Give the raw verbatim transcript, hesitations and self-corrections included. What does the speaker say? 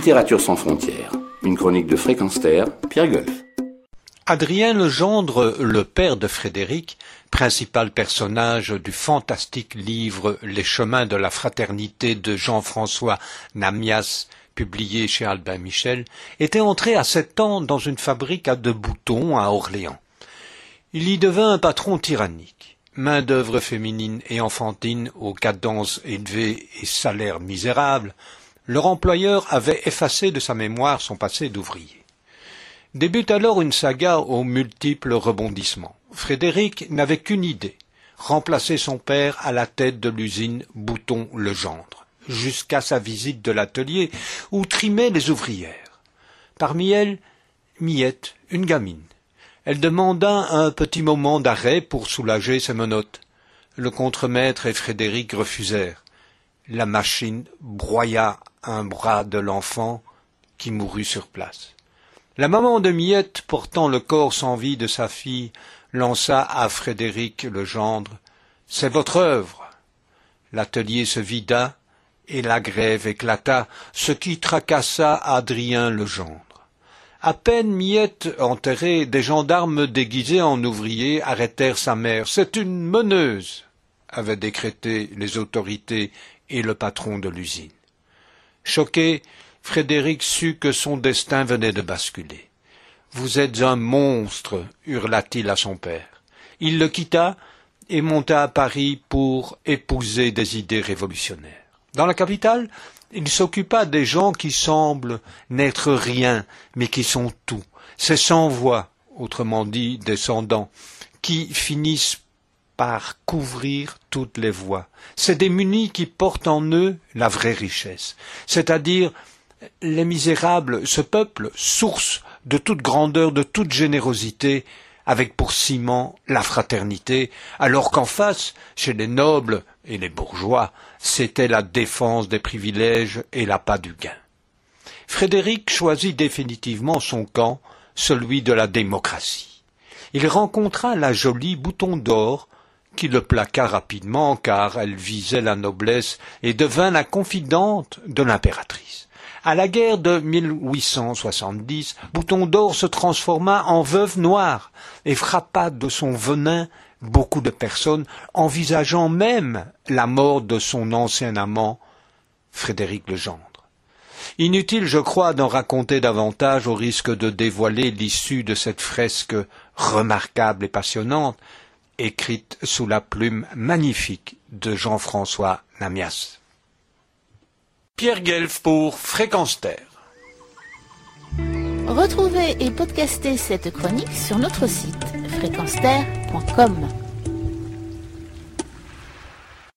Littérature sans frontières, une chronique de Fréquence Terre, Pierre Golf. Adrien Legendre, le père de Frédéric, principal personnage du fantastique livre Les chemins de la fraternité de Jean-François Namias, publié chez Albin Michel, était entré à sept ans dans une fabrique à de boutons à Orléans. Il y devint un patron tyrannique, main-d'œuvre féminine et enfantine aux cadences élevées et salaires misérables. Leur employeur avait effacé de sa mémoire son passé d'ouvrier. Débute alors une saga aux multiples rebondissements. Frédéric n'avait qu'une idée, remplacer son père à la tête de l'usine Bouton-Legendre, jusqu'à sa visite de l'atelier où trimaient les ouvrières. Parmi elles, Miette, une gamine. Elle demanda un petit moment d'arrêt pour soulager ses menottes. Le contremaître et Frédéric refusèrent. La machine broya un bras de l'enfant qui mourut sur place. La maman de Miette, portant le corps sans vie de sa fille, lança à Frédéric Legendre « C'est votre œuvre !» L'atelier se vida et la grève éclata, ce qui tracassa Adrien Legendre. À peine Miette enterrée, des gendarmes déguisés en ouvriers arrêtèrent sa mère. « C'est une meneuse !» avaient décrété les autorités et le patron de l'usine. Choqué, Frédéric sut que son destin venait de basculer. « Vous êtes un monstre !» hurla-t-il à son père. Il le quitta et monta à Paris pour épouser des idées révolutionnaires. Dans la capitale, il s'occupa des gens qui semblent n'être rien, mais qui sont tout. Ces sans-voix, autrement dit descendants, qui finissent par couvrir toutes les voies. Ces démunis qui portent en eux la vraie richesse, c'est-à-dire les misérables, ce peuple, source de toute grandeur, de toute générosité, avec pour ciment la fraternité, alors qu'en face, chez les nobles et les bourgeois, c'était la défense des privilèges et l'appât du gain. Frédéric choisit définitivement son camp, celui de la démocratie. Il rencontra la jolie Bouton d'Or, qui le plaqua rapidement car elle visait la noblesse et devint la confidente de l'impératrice. À la guerre de mille huit cent soixante-dix, Bouton d'Or se transforma en veuve noire et frappa de son venin beaucoup de personnes, envisageant même la mort de son ancien amant, Frédéric Legendre. Inutile, je crois, d'en raconter davantage au risque de dévoiler l'issue de cette fresque remarquable et passionnante, écrite sous la plume magnifique de Jean-François Namias. Pierre Guelf pour Fréquence Terre. Retrouvez et podcastez cette chronique sur notre site fréquence terre point com.